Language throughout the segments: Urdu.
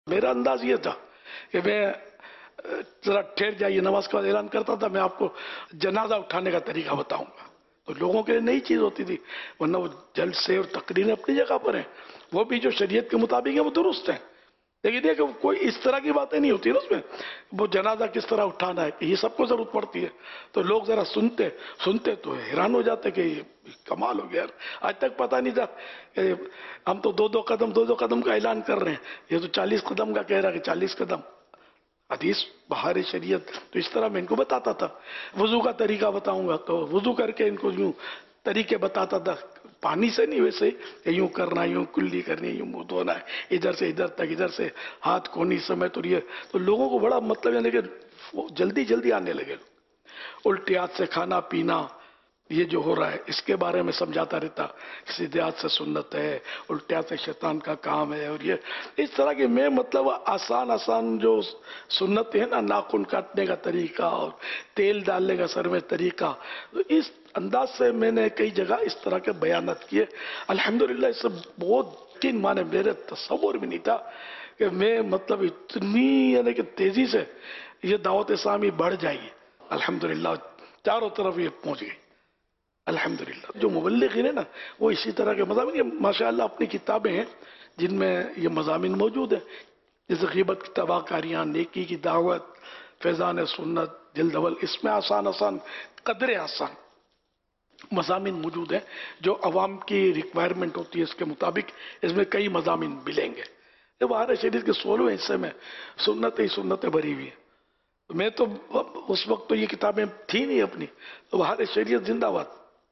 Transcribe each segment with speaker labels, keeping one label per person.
Speaker 1: میرا انداز یہ تھا کہ میں ذرا ٹھہر جائیے، نماز کے بعد اعلان کرتا تھا میں آپ کو جنازہ اٹھانے کا طریقہ بتاؤں گا، تو لوگوں کے لیے نئی چیز ہوتی تھی، ورنہ وہ جلسے اور تقریریں اپنی جگہ پر ہیں، وہ بھی جو شریعت کے مطابق ہیں وہ درست ہیں، لیکن یہ کہ کوئی اس طرح کی باتیں نہیں ہوتی نا اس میں، وہ جنازہ کس طرح اٹھانا ہے یہ سب کو ضرورت پڑتی ہے، تو لوگ ذرا سنتے تو حیران ہو جاتے کہ یہ کمال ہو گیا، آج تک پتہ نہیں تھا کہ ہم تو دو دو قدم کا اعلان کر رہے ہیں، یہ تو 40 قدم کا کہہ رہا کہ 40 قدم حدیث بہار شریعت، تو اس طرح میں ان کو بتاتا تھا، وضو کا طریقہ بتاؤں گا تو وضو کر کے ان کو یوں طریقے بتاتا تھا، پانی سے نہیں ویسے کہ یوں کرنا، یوں کلی کرنی، یوں منہ دھونا ہے، ادھر سے ادھر تک، ادھر سے ہاتھ کونی سمیت، اور یہ تو لوگوں کو بڑا مطلب یعنی کہ وہ جلدی جلدی آنے لگے، الٹے ہاتھ سے کھانا پینا یہ جو ہو رہا ہے اس کے بارے میں سمجھاتا رہتا، سیدھے ہاتھ سے سنت ہے، الٹے ہاتھ سے شیطان کا کام ہے، اور یہ اس طرح کی میں مطلب آسان جو سنت ہے نا، ناخن کاٹنے کا طریقہ اور تیل ڈالنے کا سر میں طریقہ، تو اس انداز سے میں نے کئی جگہ اس طرح کے بیانات کیے، الحمدللہ اس سے بہت یقین مانے، میرے تصور بھی نہیں تھا کہ میں مطلب اتنی یعنی کہ تیزی سے یہ دعوت اسلامی بڑھ جائے گی، الحمدللہ چاروں طرف یہ پہنچ گئی الحمدللہ۔ جو مبلغین ہیں نا وہ اسی طرح کے مضامین، یہ ماشاءاللہ اپنی کتابیں ہیں جن میں یہ مضامین موجود ہیں، جیسے غیبت کی تباہ کاریاں، نیکی کی دعوت، فیضان سنت جلد اول، اس میں آسان قدر آسان مضامین موجود ہیں جو عوام کی ریکوائرمنٹ ہوتی ہے، اس کے مطابق اس میں کئی مضامین ملیں گے۔ بہار شریف کے 16ویں حصے میں سنتیں بھری ہوئی ہیں، میں تو اس وقت تو یہ کتابیں تھی نہیں اپنی، تو بہار شریعت زندہ باد،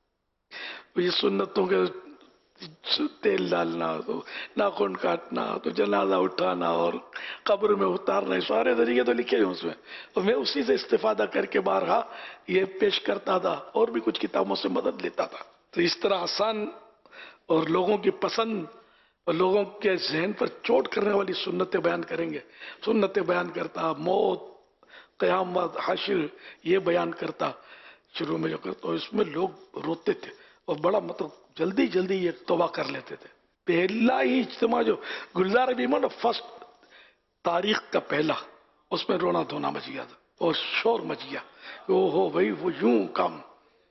Speaker 1: یہ سنتوں کے تیل ڈالنا، تو ناخن کاٹنا، تو جنازہ اٹھانا اور قبر میں اتارنا، سارے طریقے تو لکھے ہیں اس میں، تو میں اسی سے استفادہ کر کے بارہا یہ پیش کرتا تھا، اور بھی کچھ کتابوں سے مدد لیتا تھا، تو اس طرح آسان اور لوگوں کی پسند اور لوگوں کے ذہن پر چوٹ کرنے والی سنتیں بیان کریں گے، سنتیں بیان کرتا، موت، قیامت، حشر یہ بیان کرتا شروع میں جو کرتا، تو اس میں لوگ روتے تھے اور بڑا مطلب جلدی یہ توبہ کر لیتے تھے۔ پہلا ہی اجتماع جو گلزار ابیمن فرسٹ تاریخ کا پہلا، اس میں رونا دھونا مچ گیا تھا اور شور مچ گیا، او ہو بھائی وہ یوں کام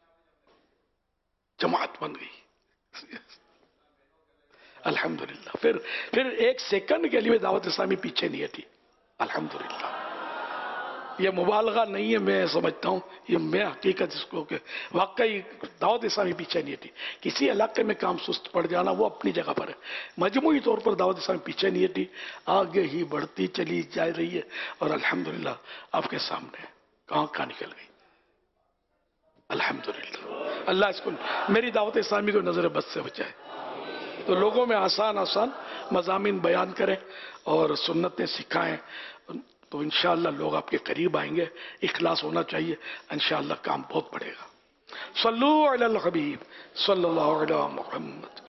Speaker 1: جماعت بن گئی الحمدللہ۔ پھر ایک سیکنڈ کے لیے دعوت اسلامی پیچھے نہیں ہٹی الحمدللہ، یہ مبالغہ نہیں ہے، میں سمجھتا ہوں یہ میں حقیقت اس کو کہ واقعی دعوت اسلامی پیچھے نہیں ہٹی، کسی علاقے میں کام سست پڑ جانا وہ اپنی جگہ پر ہے، مجموعی طور پر دعوت اسلامی پیچھے نہیں ہٹی، آگے ہی بڑھتی چلی جا رہی ہے، اور الحمدللہ آپ کے سامنے کہاں نکل گئی الحمدللہ۔ اللہ اس کو میری دعوت اسلامی کو نظر بد سے بچائے، تو لوگوں میں آسان مضامین بیان کریں اور سنتیں سکھائیں، تو انشاءاللہ لوگ آپ کے قریب آئیں گے، اخلاص ہونا چاہیے، انشاءاللہ کام بہت بڑھے گا۔ صلو علی الحبیب صلی اللہ علیہ محمد۔